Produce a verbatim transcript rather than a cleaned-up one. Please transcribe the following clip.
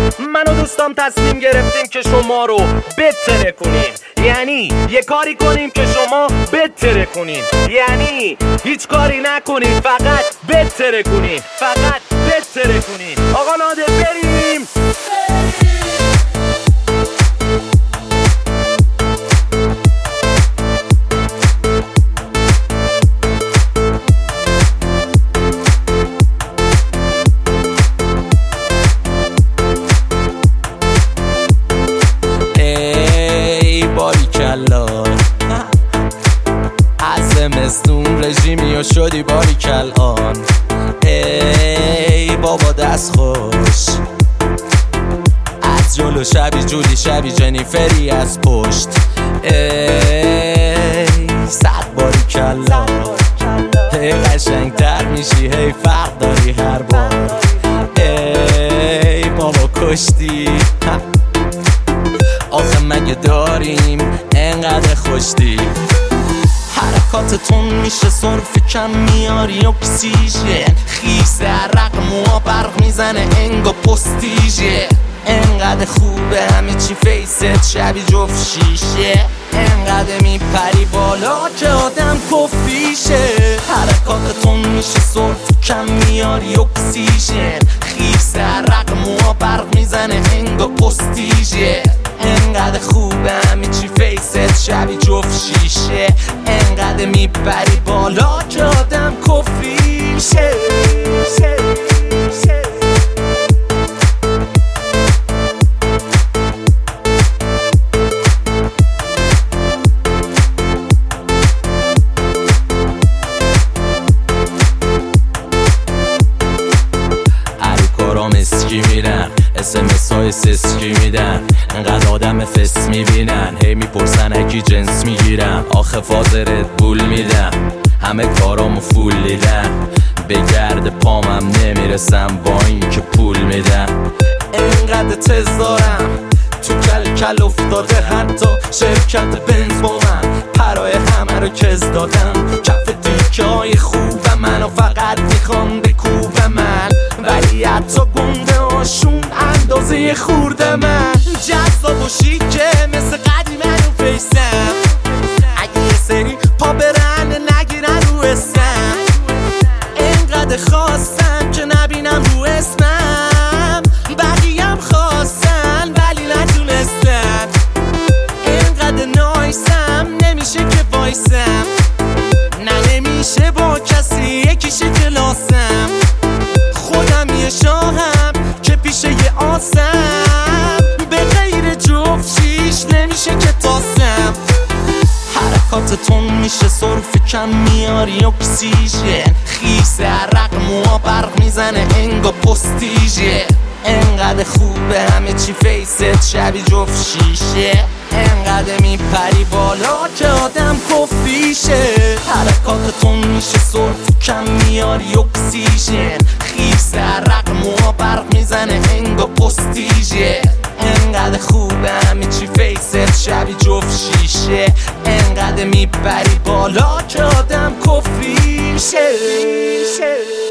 من و دوستام تصمیم گرفتیم که شما رو بتره کنیم، یعنی یه کاری کنیم که شما بتره کنین، یعنی هیچ کاری نکنین فقط بتره کنین، فقط بتره کنین. آقا نادر بریم. از زمستون رژیمی و شدی باریکل آن. ای بابا دست خوش از جلو شبی جولی شبی جنیفری از پشت. ای صد باریکل آن. هی قشنگ تر میشی هی فرق داری هر بار. ای بابا کشتی آخه مگه داریم انقدر خوشتی. حرکاتتون میشه صرف کم میاری اکسیژن، خیس عرق موها برق میزنه انگا پستیژه. انقدر خوبه همه چی فیست شبی جفت شیشه، انقدر میپری بالا که آدم کفیشه. حرکاتتون میشه صرف کم میاری اکسیژن، خیس عرق موها برق میزنه انگا پستیژه. انقدر خوبه همه چی فیست شبی جفت شیشه، انقدر میپری بالا که آدم کفیشه. اسکی میرن اسمس های سسکی میدن، انقدر آدم فس میبینن هی میپرسن اکی جنس میگیرم. آخه فاز ردبول میدم همه کارامو فول دیدم، به گرد پامم نمیرسم با این که پول میدم. انقدر تز دارم تو کل کل افتاده حتی شرکت بنز با من، پرای همه رو کز دادم کف دیکه های خوب منو فقط میخوان بکوب من، ولی حتی گنده هاشون اندازه خورده من. جذاب و شیکه مثل قدیم رو فیسم، اگه یه سری پا برن نگیرن رو اسم. انقدر خواستم که نبینم رو اسمم، بقیم خواستن ولی نتونستن. انقدر نایسم نمیشه که وایسم، نه نمیشه با کسی یکیشه کلاسم. خودم یه شاهم که پیشه یه آسم، به غیر جفت شیش نمیشه که تاسم. حرکاتتون میشه صرف کم میاری اکسیژن، خیس عرق موها برق میزنه انگا پستیژه. انقدر خوبه همه چی فیست شبی جفت شیشه، انقدر میپری بالا که آدم کفیشه. حرکاتتون میشه صرف کم میاری اکسیژن، خیس عرق موها برق میزنه انگا پستیژه. انقدر خوبه همه چی فیست شبی جفت شیشه، انقدر میپری بالا که آدم کفیشه.